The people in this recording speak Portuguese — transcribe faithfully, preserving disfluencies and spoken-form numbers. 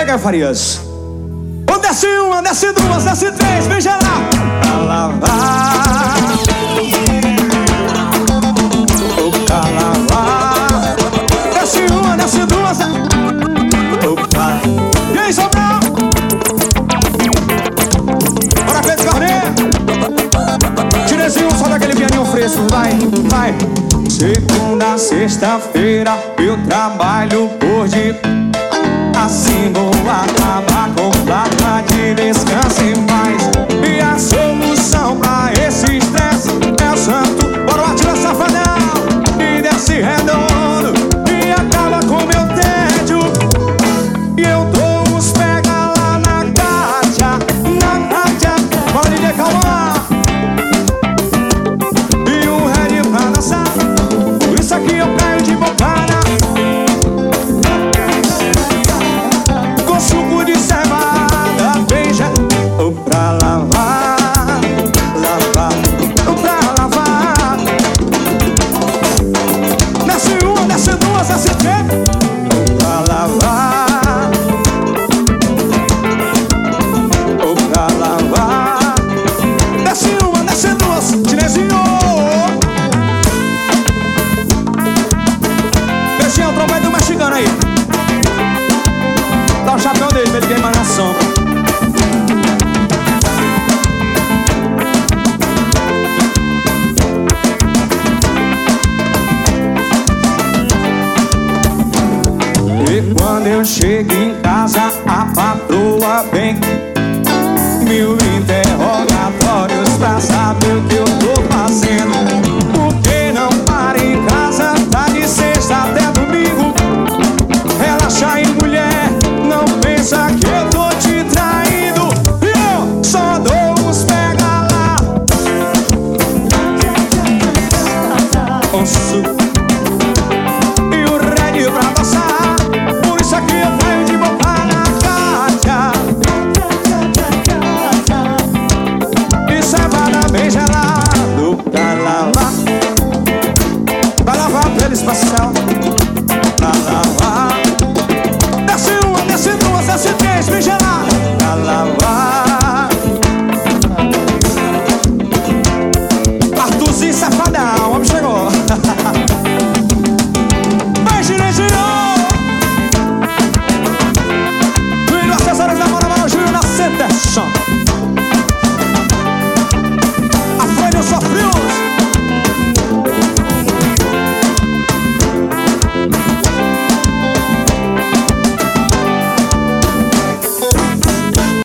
Caio Farias. Oh, desce uma, desce duas, desce três, vem geral. Pra lavar, oh, pra lavar. Desce uma, desce duas. Opa. E aí, Sobral? Bora, Pedro Carneiro. Tirezinho, só daquele pianinho fresco. Vai, vai. Segunda, sexta-feira eu trabalho por dia. Assim vou acabar com plata de descanso em paz. E a solução pra esse estresse é o santo. Bora lá, tira safadão e desce redondo e acaba com meu tédio. E eu dou uns pega lá na Cátia, na Cátia. Bora, D J, calma. E um red pra dançar. Por isso aqui eu caio de bocada. Suco de cevada, beija. Ou pra lavar, lavar, ou pra lavar. Desce uma, desce duas, desce três. Ou pra lavar, ou pra lavar. Desce uma, desce duas, Tinezinho. Peixinho, o trompete do mexicano aí. Dá o chapéu dele pra ele queimar na sombra. E quando eu chego em casa, a patroa vem. Mil interrogatórios pra saber o que eu tô fazendo. Por que não para em casa? Tá de sexta até domingo. Relaxa em mulher, não pensa que eu tô te traindo. E eu só dou uns pega lá. Osso e o red pra dançar. Por isso aqui eu caio de boca na Cátia. E cevada bem gelado pra lavar. Pra lavar pelo espacial. Pra lavar. Desce uma, desce duas, desce três, vem gelar. Pra lavar. Arthurzinho Safadão.